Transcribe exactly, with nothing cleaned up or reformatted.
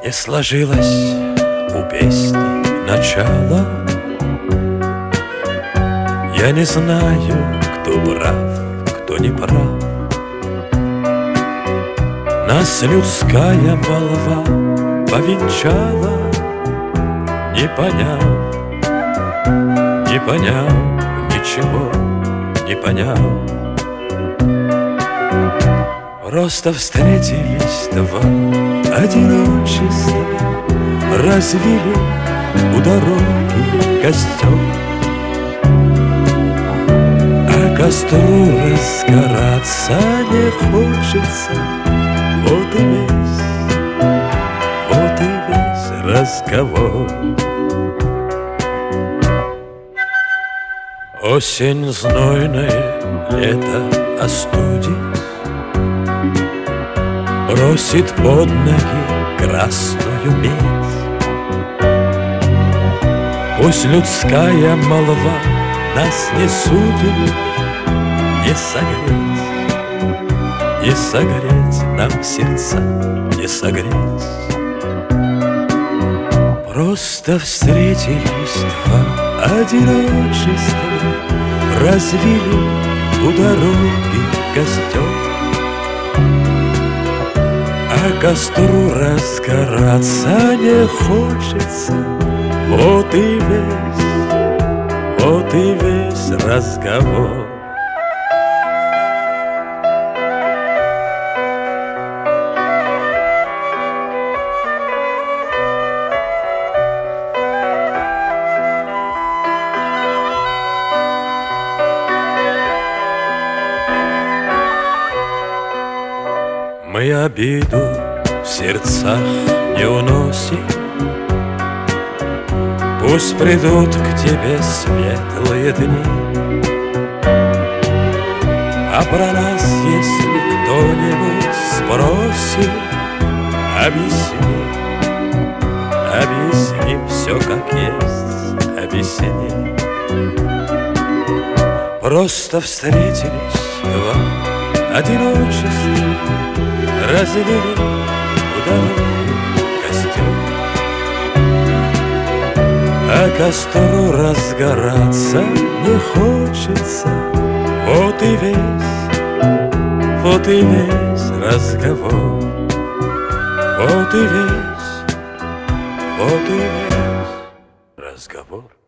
Не сложилось у песни начало. Я не знаю, кто прав, кто не прав. Нас людская молва повенчала, не поняв, не поняв, ничего не поняв. Просто встретились два одиночества, развели у дороги костер. А костру разгораться не хочется. Вот и весь, вот и весь разговор. Осень знойная, лето остудит, бросит под ноги красную медь. Пусть людская молва нас не судит, не согреть, не согреть нам сердца, не согреть. Просто встретились два одиночества, развели у дороги костер. А костру разгораться не хочется. Вот и весь, вот и весь разговор. Мы обиду в сердцах не уносим. Пусть придут к тебе светлые дни, а про нас, если кто-нибудь спросит, объясни, объясни все как есть, объясни. Просто встретились два одиночества, развели у дороги костер. А костру разгораться не хочется. Вот и весь, вот и весь разговор. Вот и весь, вот и весь разговор.